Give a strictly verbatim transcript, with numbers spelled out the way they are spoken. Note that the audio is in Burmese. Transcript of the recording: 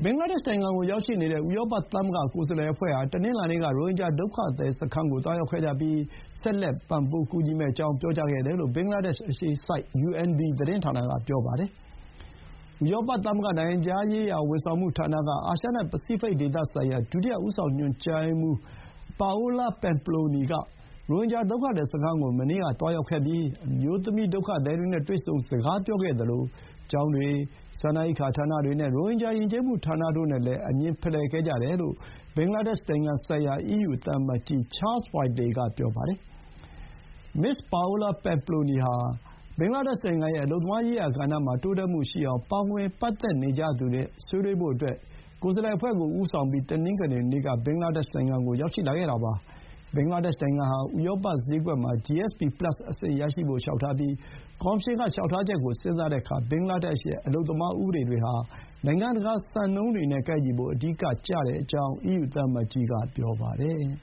ဘင်္ဂလားဒေ့ရှ်နိုင်ငံကိုရောက်ရှိနေတဲ့ ဥရောပသမဂ္ဂကိုယ်စားလှယ်အဖွဲ့ဟာ တနင်္လာနေ့က ရိုဟင်ဂျာဒုက္ခသည်စခန်းကို သွားရောက်ခဲ့ကြပြီး ဆက်လက် ပံ့ပိုးကူညီမယ့်အကြောင်း ပြောကြားခဲ့တယ်လို့ ဘင်္ဂလားဒေ့ရှ်အခြေစိုက် ယူအန်ဘီ သတင်းဌာနက ပြောပါတယ်။ ဥရောပသမဂ္ဂ နိုင်ငံခြားရေးရာဝန်ဆောင်မှုဌာနက အာရှနဲ့ပစိဖိတ်ဒေသဆိုင်ရာ ဒုတိယ ဦးဆောင်ညွှန်ကြားရေးမှူး Paola Pamploni က ရိုဟင်ဂျာဒုက္ခသည်စခန်းကို မနေ့က သွားရောက်ခဲ့ပြီး အမျိုးသမီးဒုက္ခသည်တွေနဲ့ တွေ့ဆုံစကားပြောခဲ့သလို ကျောင်းတွေ၊ စားနပ်ရိက္ခာဌာနတွေနဲ့ ရိုဟင်ဂျာယဉ်ကျေးမှုဌာနတို့နဲ့လည်း အမြင်ဖလှယ်ခဲ့ကြတယ်လို့ ဘင်္ဂလားဒေ့ရှ်နိုင်ငံဆိုင်ရာ အီးယူသံအမတ်ကြီး Charles Whiteley က ပြောပါတယ်။ မစ္စ Paola Pamploni ဟာ ဘင်္ဂလားဒေ့ရှ်နိုင်ငံရဲ့ အလုပ်သမားရေးရာကဏ္ဍမှာ တိုးတက်မှုရှိအောင် ပါဝင်ပတ်သက်နေကြသူတွေနဲ့ ဆွေးနွေးဖို့ ကိုယ်စားလှယ်အဖွဲ့ကို ဦးဆောင်ပြီး တနင်္ဂနွေနေ့က ဘင်္ဂလားဒေ့ရှ်နိုင်ငံကို ရောက်ရှိလာခဲ့တာပါ။ ဘင်္ဂလားဒေ့ရှ်နိုင်ငံဟာ ဥရောပစျေးကွက်မှာ ဂျီ အက်စ် ပီ Plus အဆင့်ရဖို့ လျှောက်ထားပြီး ကော်မရှင်က လျှောက်ထားချက်ကို စဥ်းစားတဲ့အခါ ဘင်္ဂလားဒေ့ရှ်ရဲ့ အလုပ်သမားဥပဒေတွေဟာ နိုင်ငံတကာစံနှုန်းတွေနဲ့ ကိုက်ညီဖို့ အဓိကကျကြောင်း အီးယူသံအမတ်ကြီးက ပြောပါတယ်